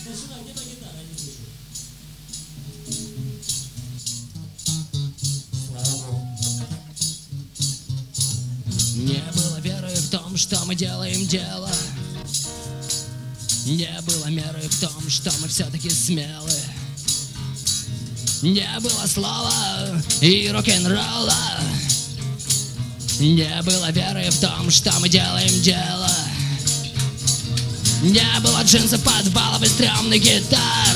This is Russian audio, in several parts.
Не было веры в том, что мы делаем дело. Не было меры в том, что мы все-таки смелы. Не было слова и рок-н-ролла. Не было веры в том, что мы делаем дело. Не было джинсов, подвалов и стрёмных гитар.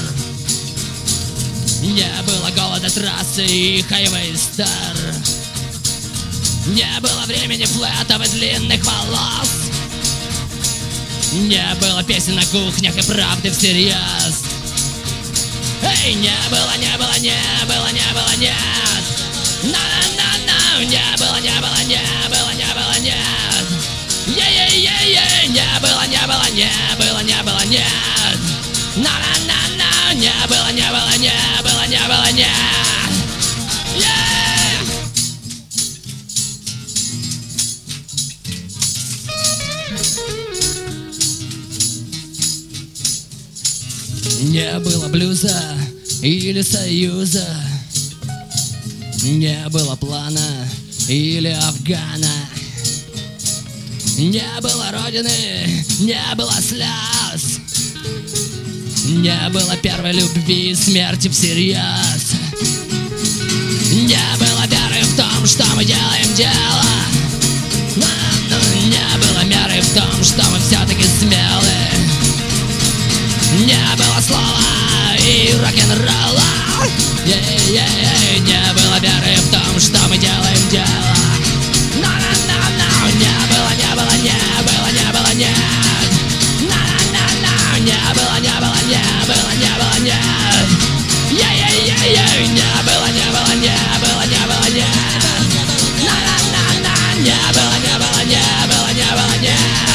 Не было голода трассы и хайвей стар. Не было времени флетов и длинных волос. Не было песен на кухнях и правды всерьез. Эй, не было, не было, не было, не было, нет. На-на-на-на, не было, не было, не было, не было, нет. Е-е-е-е, не было, не было, не было, не было, нет. На-на-на-на, не было, не было, не было, не было, нет. Не было блюза или союза. Не было плана или Афгана. Не было родины, не было слез. Не было первой любви и смерти всерьез. Не было веры в том, что мы делаем дело. Не было меры в том, что мы все-таки смелы. Не было слова и рок-н-ролла. Не было веры в том, что мы делаем дело. На-на-на-на, не было, не было, не было, не было, нет. На-на-на-на, не было, не было, не было, не было, нет. Е-е-е-е, не было, не было, не было, не было, нет. На-на-на-на, не было, не было, не было, не было, нет.